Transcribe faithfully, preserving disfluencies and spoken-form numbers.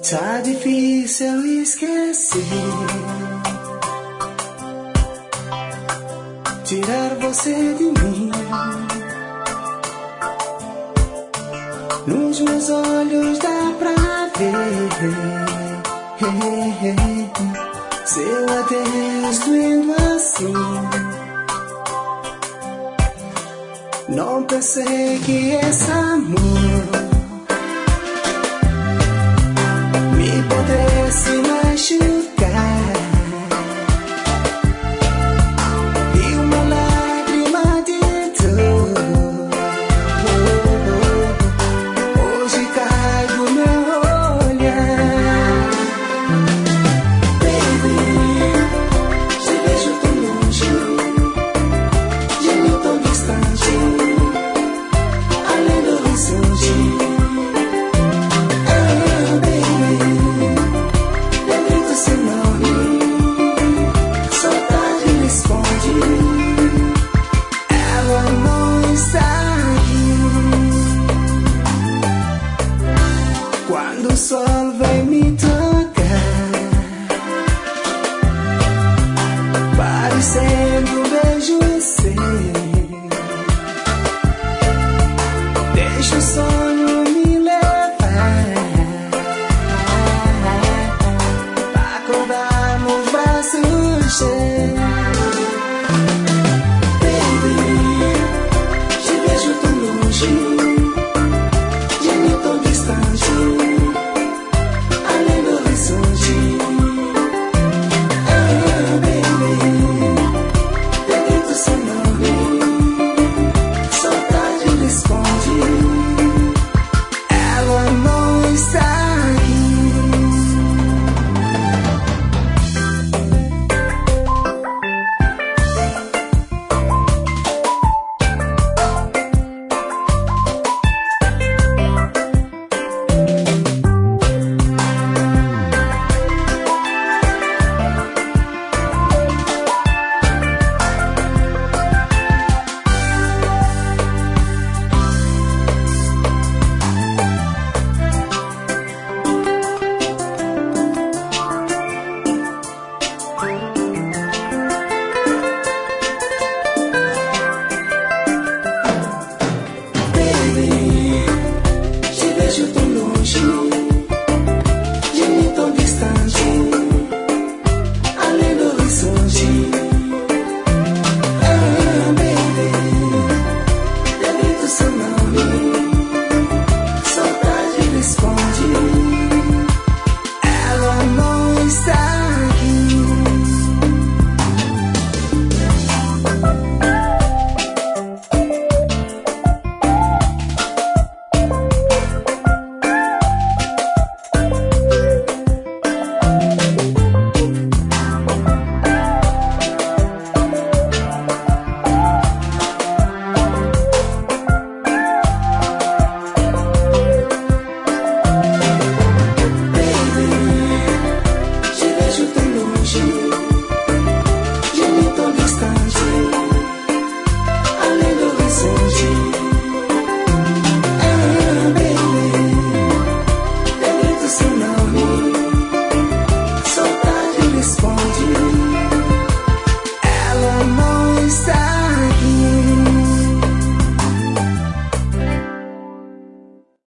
Tá difícil esquecer, tirar você de mim. Nos meus olhos dá pra ver seu adeus doendo assim. Não pensei que esse amor me pudesse machucar. E uma lágrima de dor hoje cai do meu olhar. Baby, te vejo tão longe, de mim tão distante, além do horizonte. Quando o sol vem me tocar, parecendo um beijo